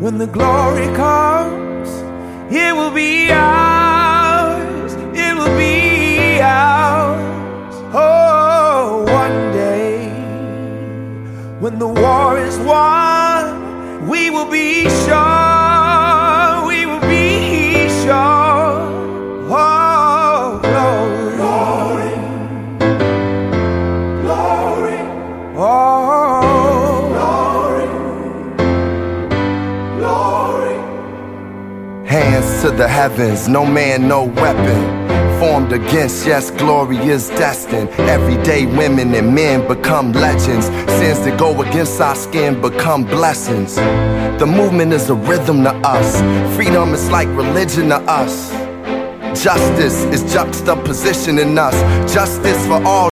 When the glory comes, it will be ours, it will be ours. Oh, one day, when the war is won, we will be sure, we will be sure. Oh, glory, glory, glory. Oh, glory, glory. Hands to the heavens, no man, no weapon formed against, yes, glory is destined. Everyday women and men become legends. Sins that go against our skin become blessings. The movement is a rhythm to us. Freedom is like religion to us. Justice is juxtaposition in us. Justice for all